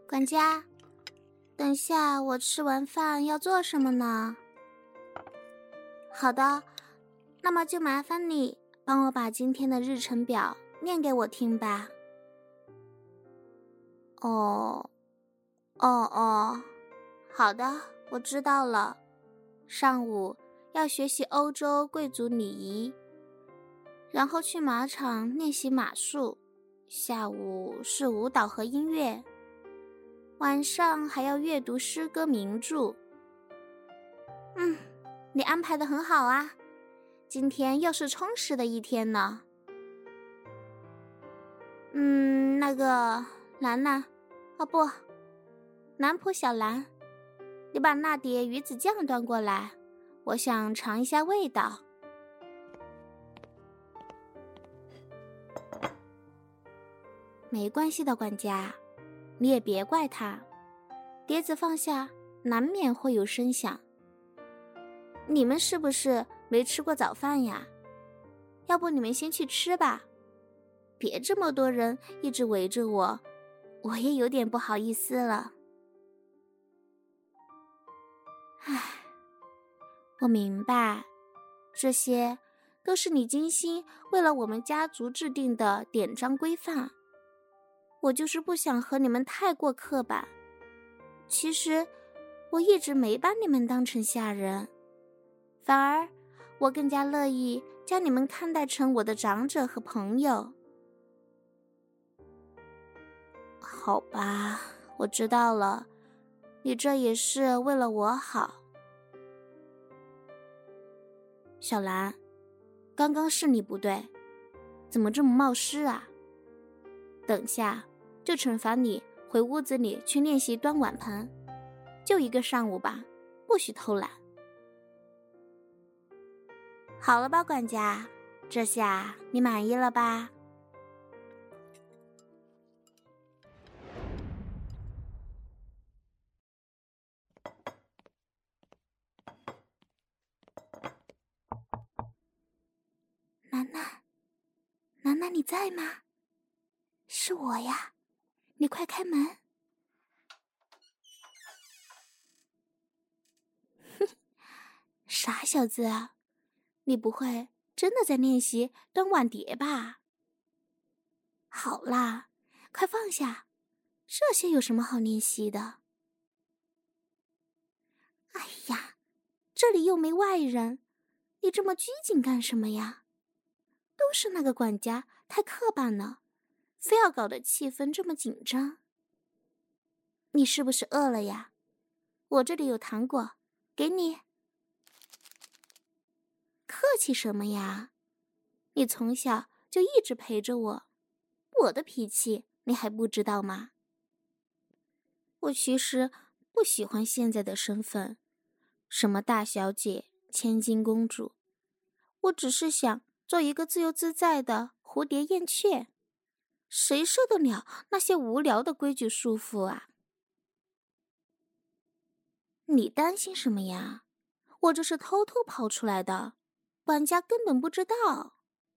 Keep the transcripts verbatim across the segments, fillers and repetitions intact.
管家，等下我吃完饭要做什么呢？好的，那么就麻烦你帮我把今天的日程表念给我听吧。哦，哦哦，好的，我知道了。上午要学习欧洲贵族礼仪，然后去马场练习马术，下午是舞蹈和音乐，晚上还要阅读诗歌名著。嗯，你安排得很好啊，今天又是充实的一天呢。嗯，那个兰兰，哦不，南浦小兰，你把那碟鱼子酱端过来，我想尝一下味道。没关系的，管家，你也别怪他，碟子放下，难免会有声响。你们是不是没吃过早饭呀？要不你们先去吃吧，别这么多人一直围着我，我也有点不好意思了。唉，我明白，这些都是你精心为了我们家族制定的典章规范。我就是不想和你们太过刻板。其实，我一直没把你们当成下人，反而我更加乐意将你们看待成我的长者和朋友。好吧，我知道了，你这也是为了我好。小兰，刚刚是你不对，怎么这么冒失啊？等下就惩罚你回屋子里去练习端碗盆，就一个上午吧，不许偷懒。好了吧，管家，这下你满意了吧？楠楠，楠楠，你在吗？是我呀，你快开门。傻小子，你不会真的在练习端碗碟吧？好啦，快放下，这些有什么好练习的？哎呀，这里又没外人，你这么拘谨干什么呀？都是那个管家太刻板了，非要搞得气氛这么紧张。你是不是饿了呀？我这里有糖果，给你。客气什么呀？你从小就一直陪着我，我的脾气你还不知道吗？我其实不喜欢现在的身份，什么大小姐、千金公主，我只是想做一个自由自在的蝴蝶燕雀，谁受得了那些无聊的规矩束缚啊？你担心什么呀？我这是偷偷跑出来的，管家根本不知道。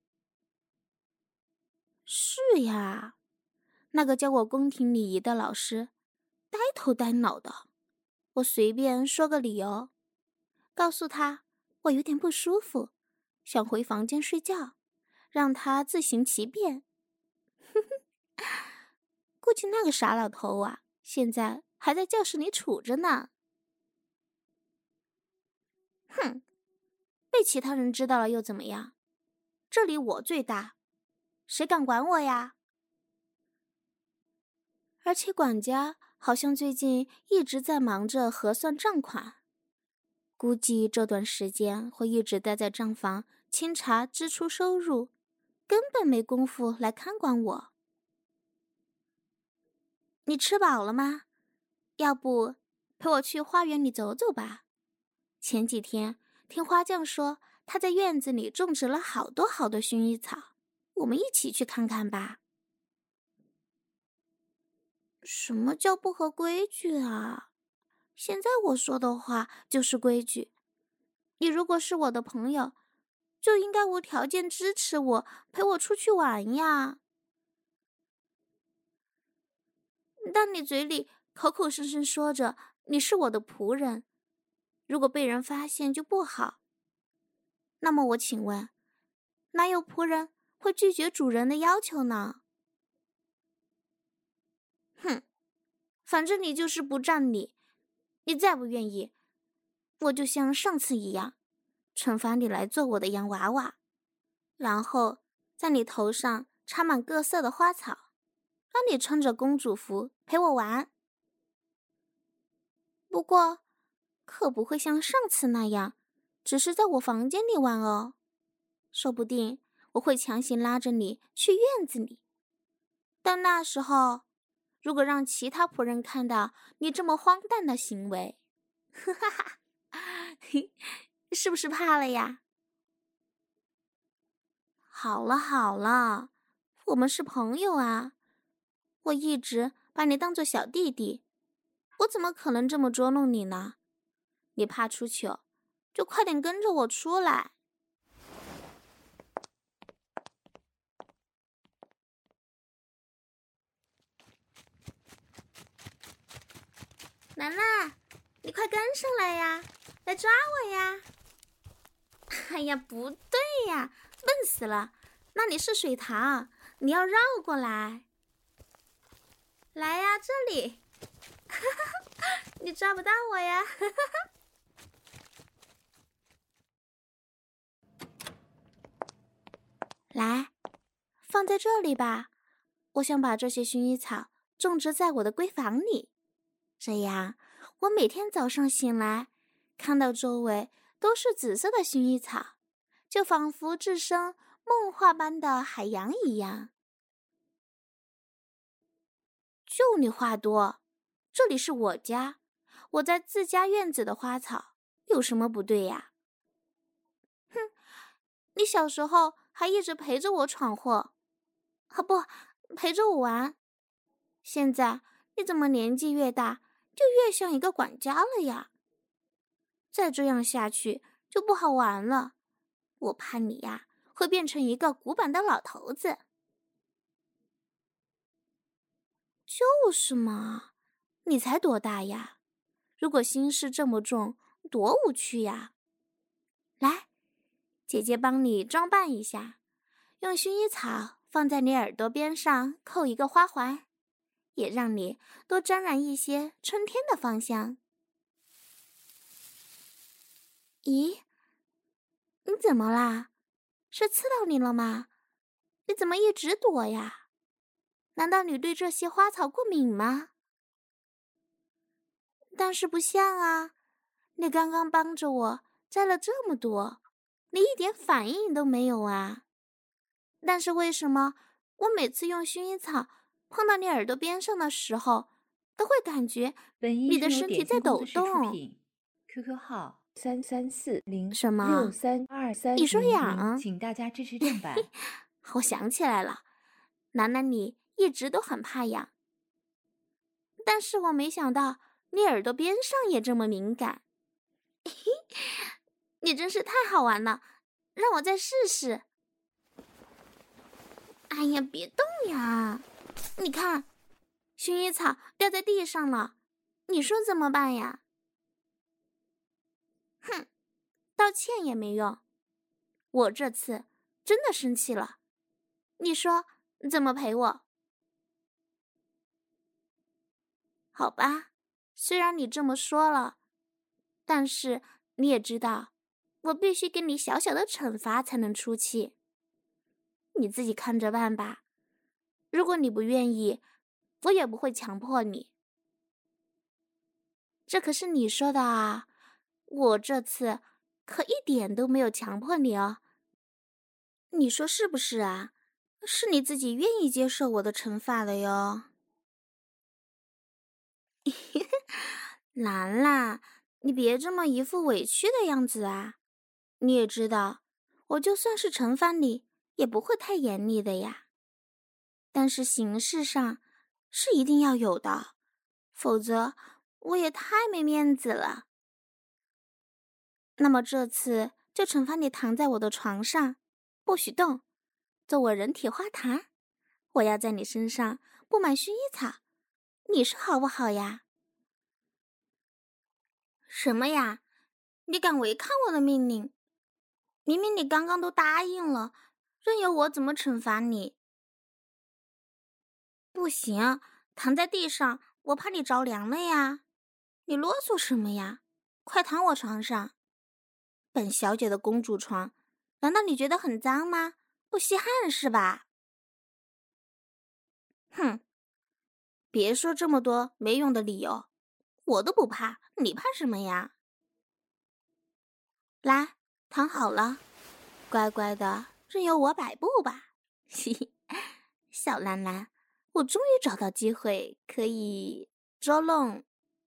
是呀，那个教我宫廷礼仪的老师呆头呆脑的，我随便说个理由，告诉他我有点不舒服，想回房间睡觉，让他自行其便。估计那个傻老头啊，现在还在教室里杵着呢。哼，被其他人知道了又怎么样？这里我最大，谁敢管我呀？而且管家好像最近一直在忙着核算账款，估计这段时间会一直待在账房清查支出收入，根本没工夫来看管我。你吃饱了吗？要不陪我去花园里走走吧？前几天听花匠说他在院子里种植了好多好多薰衣草，我们一起去看看吧。什么叫不合规矩啊？现在我说的话就是规矩。你如果是我的朋友，就应该无条件支持我，陪我出去玩呀。但你嘴里口口声声说着你是我的仆人，如果被人发现就不好。那么我请问，哪有仆人会拒绝主人的要求呢？哼，反正你就是不占理，你再不愿意，我就像上次一样，惩罚你来做我的洋娃娃，然后在你头上插满各色的花草，让你穿着公主服陪我玩。不过，可不会像上次那样，只是在我房间里玩哦。说不定我会强行拉着你去院子里，但那时候，如果让其他仆人看到你这么荒诞的行为，哈哈哈，是不是怕了呀？好了好了，我们是朋友啊，我一直把你当作小弟弟，我怎么可能这么捉弄你呢？你怕出糗，就快点跟着我出来。兰兰，你快跟上来呀，来抓我呀！哎呀，不对呀，笨死了，那里是水塘，你要绕过来。来呀，这里，你抓不到我呀！来，放在这里吧，我想把这些薰衣草种植在我的闺房里，这样我每天早上醒来，看到周围都是紫色的薰衣草，就仿佛置身梦幻般的海洋一样。就你话多，这里是我家，我在自家院子的花草有什么不对呀？哼，你小时候还一直陪着我闯祸，啊不，陪着我玩。现在你怎么年纪越大，就越像一个管家了呀？再这样下去就不好玩了，我怕你呀会变成一个古板的老头子。就是嘛，你才多大呀？如果心事这么重，多无趣呀！来，姐姐帮你装扮一下，用薰衣草放在你耳朵边上扣一个花环，也让你多沾染一些春天的芳香。咦，你怎么啦？是刺到你了吗？你怎么一直躲呀？难道你对这些花草过敏吗？但是不像啊，你刚刚帮着我摘了这么多，你一点反应都没有啊。但是为什么我每次用薰衣草碰到你耳朵边上的时候，都会感觉你的身体在抖动 ？Q Q 号三三四零什么六三二三你说零痒？ 零，请大家支持正版。 我想起来了，楠楠你一直都很怕痒，但是我没想到你耳朵边上也这么敏感。你真是太好玩了，让我再试试。哎呀，别动呀！你看，薰衣草掉在地上了，你说怎么办呀？哼，道歉也没用，我这次真的生气了。你说怎么赔我？好吧，虽然你这么说了，但是你也知道，我必须给你小小的惩罚才能出气。你自己看着办吧。如果你不愿意，我也不会强迫你。这可是你说的啊，我这次可一点都没有强迫你哦。你说是不是啊？是你自己愿意接受我的惩罚的哟。兰兰，你别这么一副委屈的样子啊！你也知道，我就算是惩罚你，也不会太严厉的呀。但是形式上是一定要有的，否则我也太没面子了。那么这次就惩罚你躺在我的床上，不许动，做我人体花坛。我要在你身上布满薰衣草，你说好不好呀？ 什么呀？你敢违抗我的命令？明明你刚刚都答应了，任由我怎么惩罚你？不行，躺在地上，我怕你着凉了呀。你啰嗦什么呀？快躺我床上。本小姐的公主床，难道你觉得很脏吗？不稀罕是吧？哼，别说这么多没用的理由，我都不怕，你怕什么呀？来，躺好了，乖乖的任由我摆布吧。嘿嘿，小兰兰，我终于找到机会可以捉弄，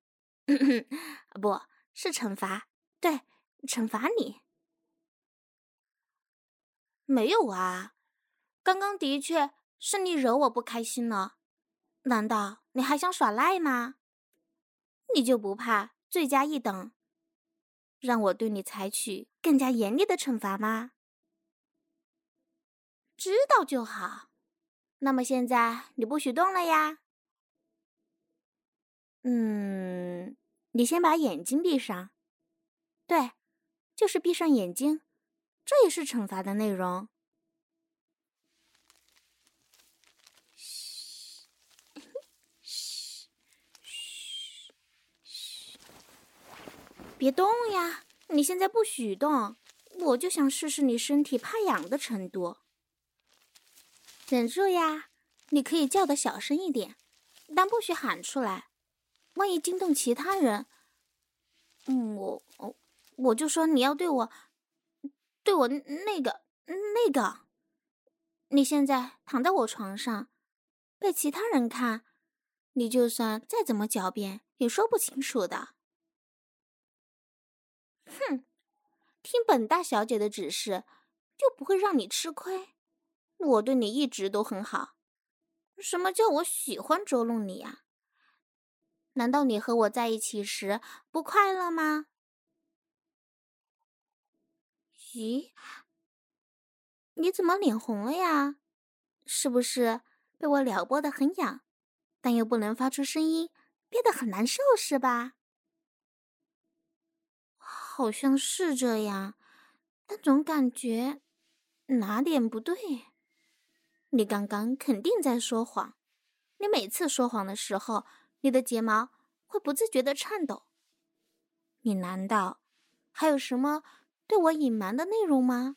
不是惩罚，对，惩罚你。没有啊，刚刚的确是你惹我不开心了，难道你还想耍赖吗？你就不怕罪加一等，让我对你采取更加严厉的惩罚吗？知道就好。那么现在你不许动了呀？嗯，你先把眼睛闭上。对，就是闭上眼睛，这也是惩罚的内容。嘘，嘘，嘘，嘘，别动呀！你现在不许动，我就想试试你身体怕痒的程度。忍住呀，你可以叫得小声一点，但不许喊出来，万一惊动其他人，嗯，我我我就说你要对我，对我那个那个。你现在躺在我床上，被其他人看，你就算再怎么狡辩，也说不清楚的。哼，听本大小姐的指示，就不会让你吃亏。我对你一直都很好。什么叫我喜欢捉弄你呀？难道你和我在一起时不快乐吗？咦，你怎么脸红了呀？是不是被我撩拨得很痒，但又不能发出声音，憋得很难受是吧？好像是这样，但总感觉哪点不对。你刚刚肯定在说谎。你每次说谎的时候，你的睫毛会不自觉地颤抖。你难道还有什么对我隐瞒的内容吗？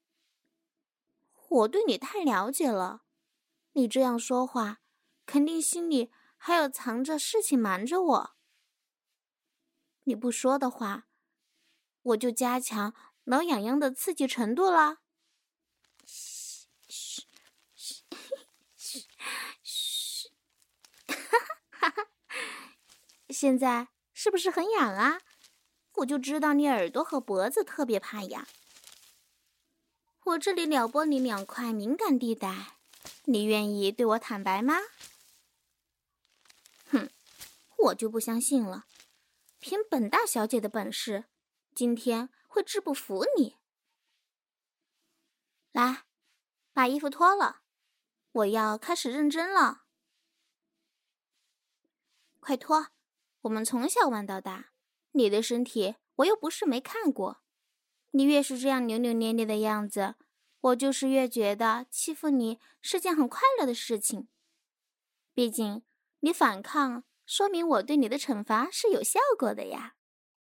我对你太了解了，你这样说话，肯定心里还有藏着事情瞒着我。你不说的话，我就加强挠痒痒的刺激程度啦。嘘嘘嘘嘘嘘，哈哈，现在是不是很痒啊？我就知道你耳朵和脖子特别怕痒。我这里撩拨你两块敏感地带，你愿意对我坦白吗？哼，我就不相信了。凭本大小姐的本事，今天会治不服你。来，把衣服脱了，我要开始认真了。快脱，我们从小玩到大，你的身体我又不是没看过。你越是这样扭扭捏捏的样子，我就是越觉得欺负你是件很快乐的事情。毕竟你反抗，说明我对你的惩罚是有效果的呀。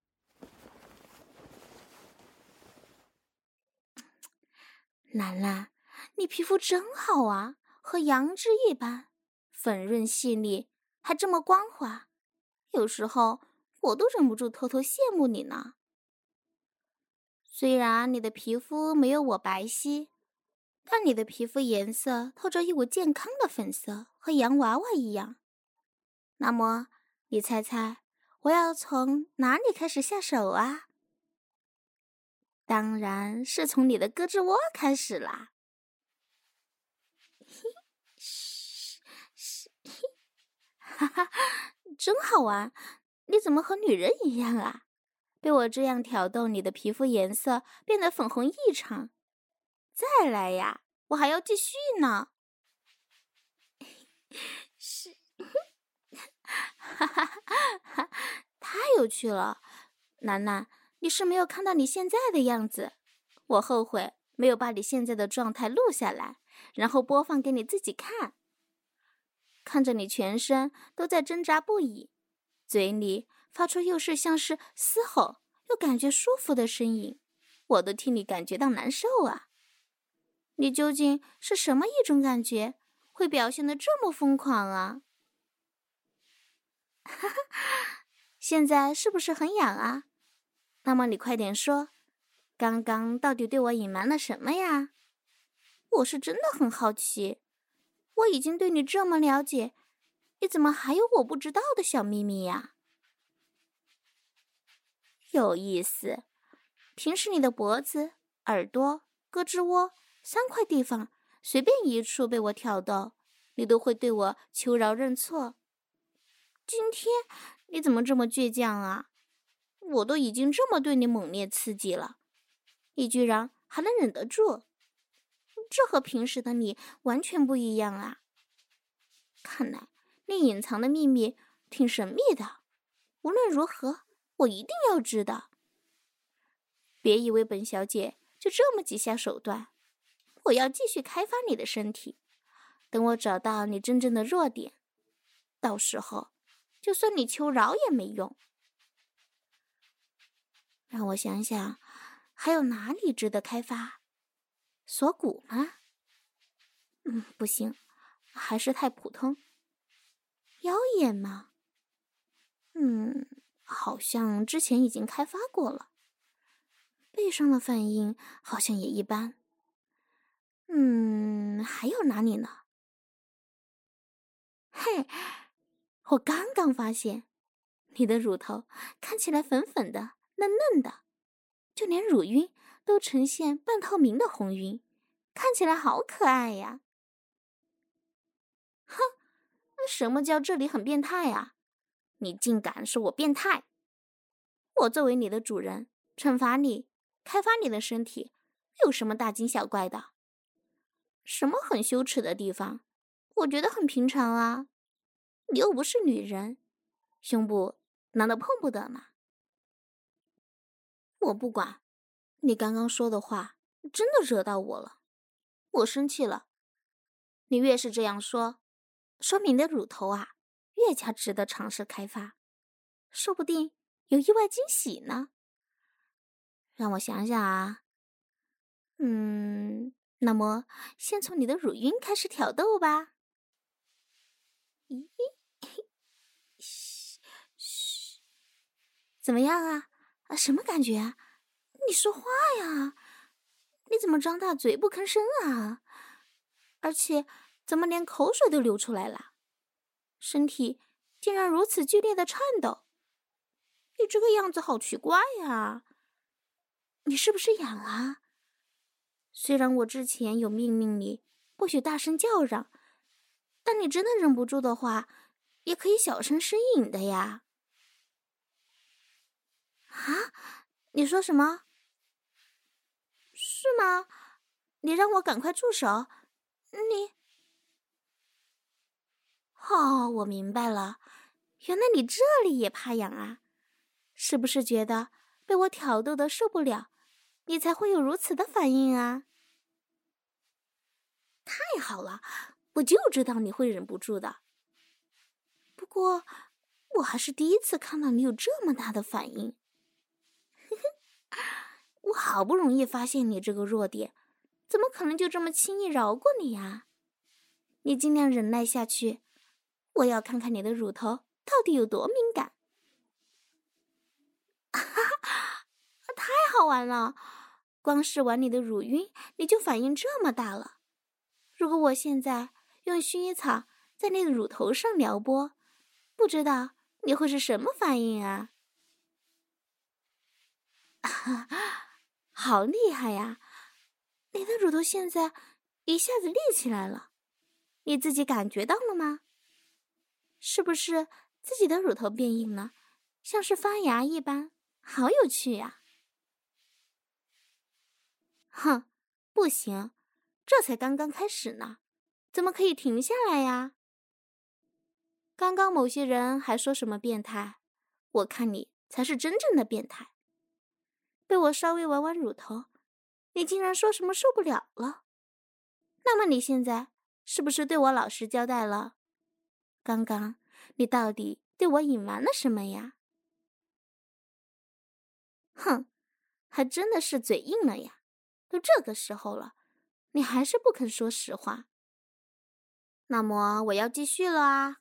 兰兰，你皮肤真好啊，和羊脂一般，粉润细腻，还这么光滑。有时候我都忍不住偷偷羡慕你呢。虽然你的皮肤没有我白皙，但你的皮肤颜色透着一股健康的粉色，和洋娃娃一样。那么，你猜猜我要从哪里开始下手啊？当然是从你的胳肢窝开始啦。嘘嘘，哈哈，真好玩！你怎么和女人一样啊？被我这样挑逗，你的皮肤颜色变得粉红异常。再来呀，我还要继续呢。是，哈哈哈，太有趣了！ 楠楠，你是没有看到你现在的样子，我后悔没有把你现在的状态录下来，然后播放给你自己看。看着你全身都在挣扎不已，嘴里发出又是像是嘶吼又感觉舒服的声音，我都替你感觉到难受啊！你究竟是什么一种感觉，会表现得这么疯狂啊？哈哈，现在是不是很痒啊？那么你快点说，刚刚到底对我隐瞒了什么呀？我是真的很好奇，我已经对你这么了解，你怎么还有我不知道的小秘密呀？有意思，平时你的脖子、耳朵、胳肢窝三块地方，随便一处被我挑逗，你都会对我求饶认错。今天你怎么这么倔强啊？我都已经这么对你猛烈刺激了，你居然还能忍得住，这和平时的你完全不一样啊！看来你隐藏的秘密挺神秘的，无论如何，我一定要知道。别以为本小姐就这么几下手段，我要继续开发你的身体，等我找到你真正的弱点，到时候就算你求饶也没用。让我想想，还有哪里值得开发？锁骨吗？嗯，不行，还是太普通。腰眼吗？嗯，好像之前已经开发过了。背上的反应好像也一般。嗯，还有哪里呢？嘿，我刚刚发现，你的乳头看起来粉粉的、嫩嫩的，就连乳晕都呈现半透明的红晕，看起来好可爱呀！哼，什么叫这里很变态啊？你竟敢说我变态！我作为你的主人，惩罚你，开发你的身体，有什么大惊小怪的？什么很羞耻的地方？我觉得很平常啊。你又不是女人，胸部难道碰不得吗？我不管，你刚刚说的话真的惹到我了，我生气了。你越是这样说，说明你的乳头啊越加值得尝试开发，说不定有意外惊喜呢。让我想想啊，嗯，那么先从你的乳晕开始挑逗吧。咦，嘘嘘，怎么样啊？啊，什么感觉啊？你说话呀！你怎么张大嘴不吭声啊？而且怎么连口水都流出来了？身体竟然如此剧烈的颤抖，你这个样子好奇怪呀！你是不是痒啊？虽然我之前有命令你不许大声叫嚷，但你真的忍不住的话，也可以小声呻吟的呀。啊？你说什么？是吗？你让我赶快住手！你……哦，我明白了，原来你这里也怕痒啊？是不是觉得被我挑逗的受不了，你才会有如此的反应啊？太好了，我就知道你会忍不住的。不过，我还是第一次看到你有这么大的反应。我好不容易发现你这个弱点，怎么可能就这么轻易饶过你呀？你尽量忍耐下去，我要看看你的乳头到底有多敏感。哈哈，太好玩了！光是玩你的乳晕，你就反应这么大了。如果我现在用薰衣草在你的乳头上撩拨，不知道你会是什么反应啊？啊，好厉害呀！你的乳头现在一下子立起来了，你自己感觉到了吗？是不是自己的乳头变硬了，像是发芽一般，好有趣呀！哼，不行，这才刚刚开始呢，怎么可以停下来呀？刚刚某些人还说什么变态，我看你才是真正的变态。 被我稍微玩玩乳头，你竟然说什么受不了了？那么你现在是不是对我老实交代了？刚刚你到底对我隐瞒了什么呀？哼，还真的是嘴硬了呀！都这个时候了，你还是不肯说实话。那么我要继续了啊！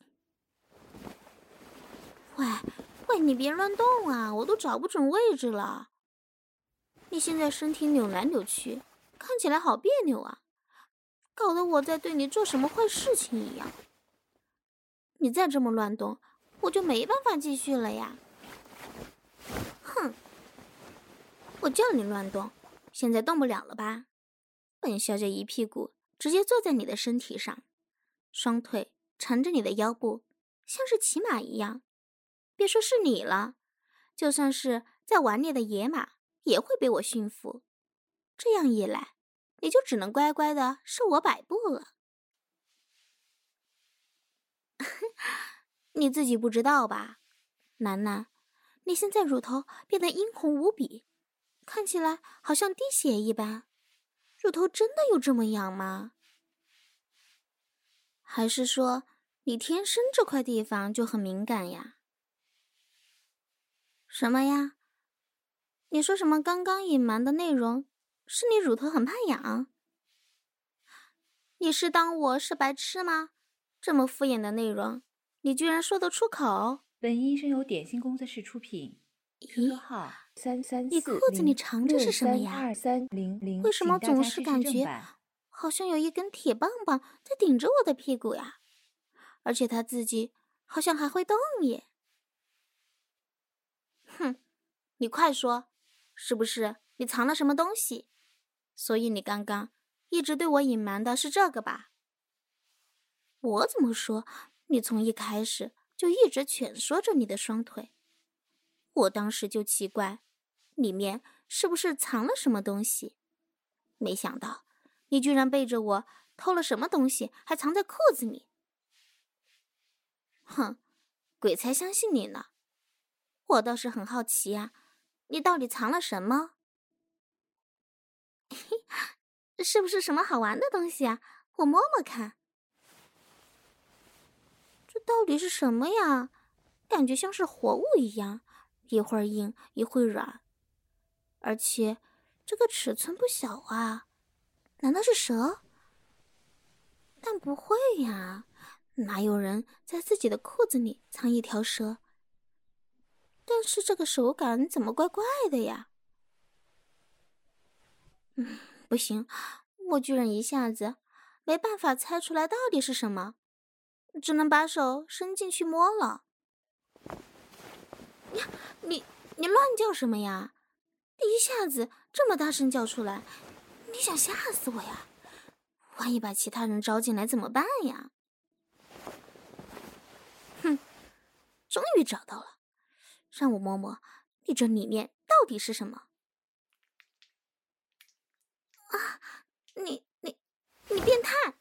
喂喂，你别乱动啊，我都找不准位置了。你现在身体扭来扭去，看起来好别扭啊，搞得我在对你做什么坏事情一样。你再这么乱动，我就没办法继续了呀！哼，我叫你乱动，现在动不了了吧？本小姐一屁股直接坐在你的身体上，双腿缠着你的腰部，像是骑马一样。别说是你了，就算是在玩猎的野马也会被我驯服。这样一来，你就只能乖乖的受我摆布了。你自己不知道吧，楠楠，你现在乳头变得殷红无比，看起来好像滴血一般。乳头真的有这么痒吗？还是说你天生这块地方就很敏感呀？什么呀？你说什么刚刚隐瞒的内容是你乳头很怕痒？你是当我是白痴吗？这么敷衍的内容你居然说得出口？ 本医生由点心工作室出品。 咦， Q Q 号三三你四裤子里零六藏着是什么呀？ 三二三零零， 为什么请大总是家支持感觉正版。 好像有一根铁棒棒在顶着我的屁股呀？而且他自己好像还会动耶！哼，你快说，是不是你藏了什么东西？所以你刚刚一直对我隐瞒的是这个吧？我怎么说，你从一开始就一直蜷缩着你的双腿。我当时就奇怪，里面是不是藏了什么东西？没想到你居然背着我偷了什么东西，还藏在裤子里。哼，鬼才相信你呢！我倒是很好奇呀、啊，你到底藏了什么？是不是什么好玩的东西啊？我摸摸看。这到底是什么呀？感觉像是活物一样，一会儿硬一会儿软，而且这个尺寸不小啊！难道是蛇？但不会呀，哪有人在自己的裤子里藏一条蛇？但是这个手感怎么怪怪的呀？嗯，不行，我居然一下子没办法猜出来到底是什么，只能把手伸进去摸了。你你你乱叫什么呀？一下子这么大声叫出来，你想吓死我呀？万一把其他人招进来怎么办呀？哼，终于找到了，让我摸摸你这里面到底是什么。啊，你你你变态！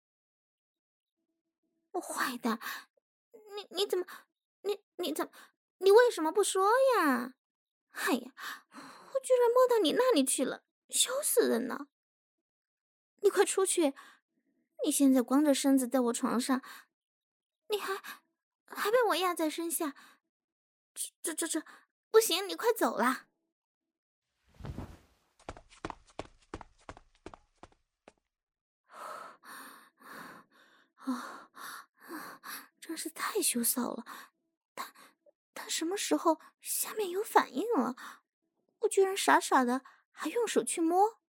我坏蛋，你你怎么，你你怎么，你为什么不说呀？哎呀，我居然摸到你那里去了，羞死人了！你快出去！你现在光着身子在我床上，你还还被我压在身下，这这这这不行！你快走啦！啊，真是太羞臊了！他他什么时候下面有反应了？我居然傻傻的还用手去摸？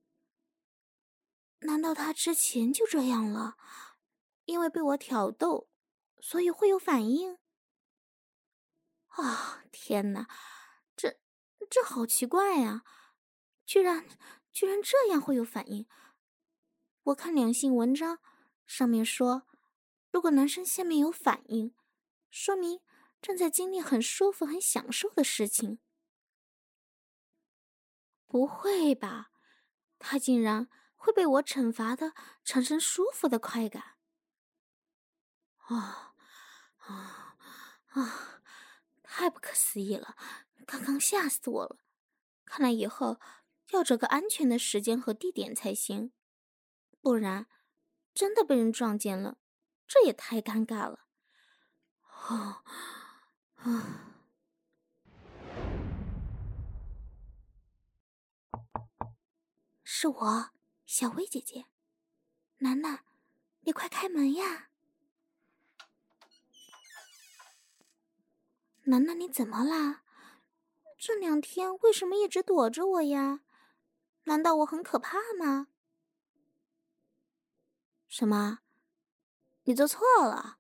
难道他之前就这样了？因为被我挑逗，所以会有反应？啊，天哪，这这好奇怪呀！居然居然这样会有反应！我看两性文章上面说，如果男生下面有反应，说明正在经历很舒服、很享受的事情。不会吧？他竟然会被我惩罚的产生舒服的快感？啊啊啊！太不可思议了！刚刚吓死我了！ 看来以后要找个安全的时间和地点才行，不然真的被人撞见了，这也太尴尬了。哦，啊，是我，小薇姐姐。楠楠，你快开门呀！楠楠，你怎么啦？这两天为什么一直躲着我呀？难道我很可怕吗？什么？你做错了？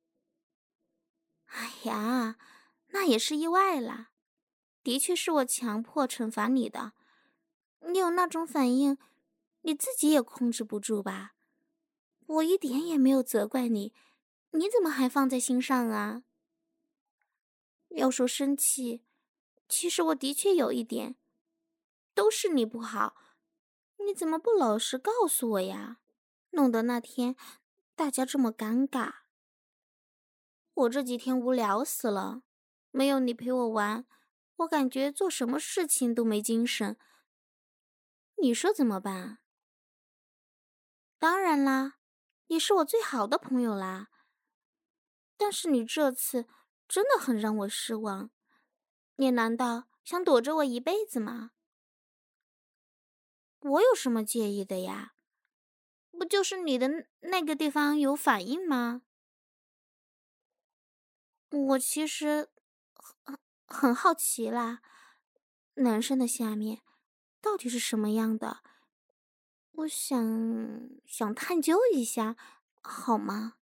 哎呀，那也是意外啦。的确是我强迫惩罚你的。你有那种反应，你自己也控制不住吧？我一点也没有责怪你，你怎么还放在心上啊？要说生气，其实我的确有一点，都是你不好，你怎么不老实告诉我呀？弄得那天大家这么尴尬。我这几天无聊死了，没有你陪我玩，我感觉做什么事情都没精神。你说怎么办？当然啦，你是我最好的朋友啦。但是你这次真的很让我失望，你难道想躲着我一辈子吗？我有什么介意的呀？不就是你的那个地方有反应吗？我其实很很好奇啦，男生的下面到底是什么样的？我想想探究一下，好吗？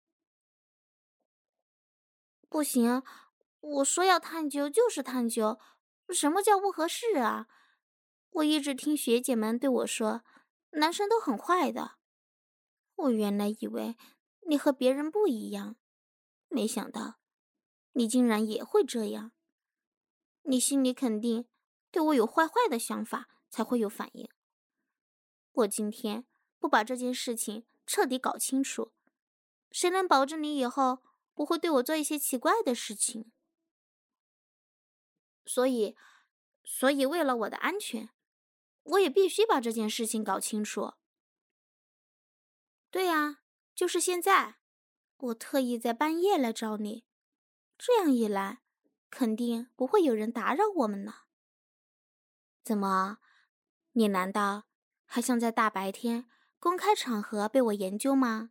不行，我说要探究就是探究，什么叫不合适啊？我一直听学姐们对我说，男生都很坏的。我原来以为你和别人不一样，没想到你竟然也会这样。你心里肯定对我有坏坏的想法，才会有反应。我今天不把这件事情彻底搞清楚，谁能保证你以后不会对我做一些奇怪的事情？所以，所以为了我的安全，我也必须把这件事情搞清楚。对呀，就是现在，我特意在半夜来找你，这样一来，肯定不会有人打扰我们呢。怎么，你难道还想在大白天公开场合被我研究吗？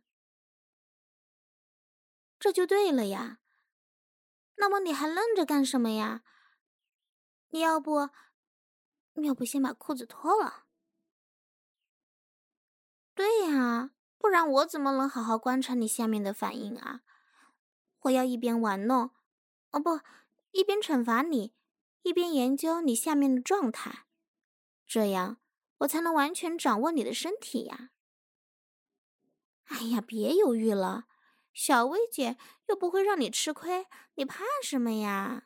这就对了呀。那么你还愣着干什么呀？你要不，要不先把裤子脱了？对呀，不然我怎么能好好观察你下面的反应啊？我要一边玩弄，哦不，一边惩罚你，一边研究你下面的状态，这样我才能完全掌握你的身体呀。哎呀，别犹豫了，小薇姐又不会让你吃亏，你怕什么呀？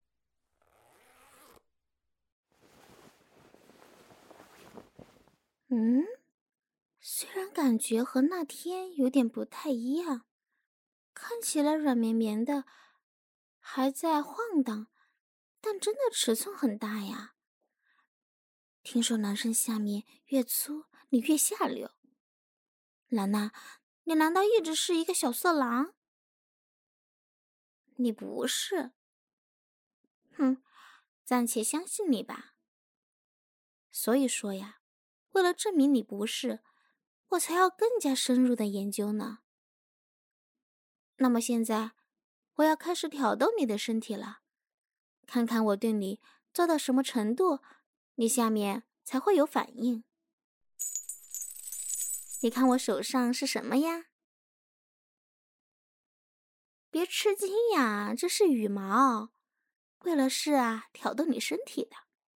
嗯，虽然感觉和那天有点不太一样，看起来软绵绵的，还在晃荡，但真的尺寸很大呀。听说男生下面越粗，你越下流。兰娜，你难道一直是一个小色狼？你不是。哼，暂且相信你吧。所以说呀，为了证明你不是，我才要更加深入的研究呢。那么现在，我要开始挑逗你的身体了，看看我对你做到什么程度，你下面才会有反应。你看我手上是什么呀？别吃惊呀，这是羽毛，为了是啊挑逗你身体的。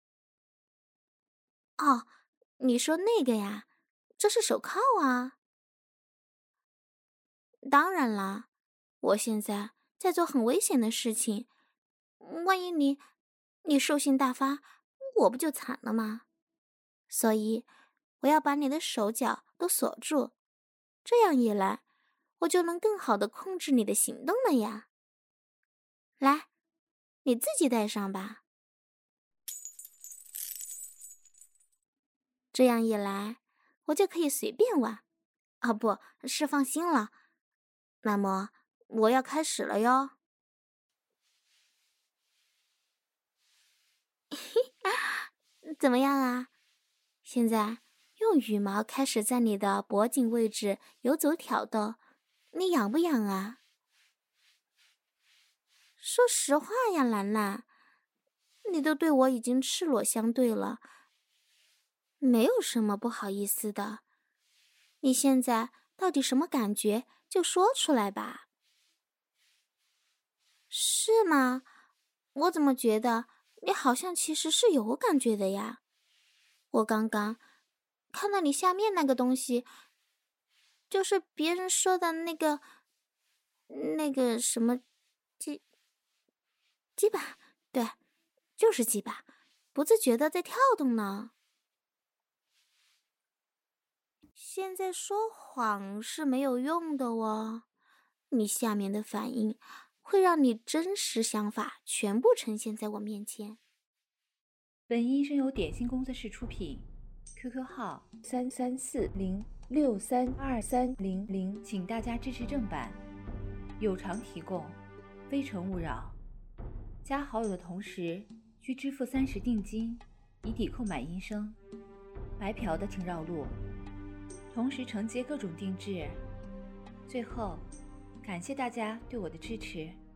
哦，你说那个呀，这是手铐啊。当然啦，我现在在做很危险的事情，万一你你兽性大发，我不就惨了吗？所以我要把你的手脚都锁住，这样一来，我就能更好的控制你的行动了呀。来，你自己戴上吧。 这样一来，我就可以随便玩。啊，不是，放心了。那么，我要开始了哟。怎么样啊？现在用羽毛开始在你的脖颈位置游走挑逗，你痒不痒啊？说实话呀，兰兰，你都对我已经赤裸相对了，没有什么不好意思的。你现在到底什么感觉，就说出来吧。是吗？我怎么觉得你好像其实是有感觉的呀？我刚刚看到你下面那个东西，就是别人说的那个那个什么鸡鸡巴，对，就是鸡巴，不自觉的在跳动呢。现在说谎是没有用的哦，你下面的反应会让你真实想法全部呈现在我面前。 本音声由点心工作室出品 ，Q Q 号三三四零六三二三零零，请大家支持正版，有偿提供，非诚勿扰。加好友的同时需支付三十定金，以抵购买音声。白嫖的请绕路，同时承接各种定制。最后，感谢大家对我的支持。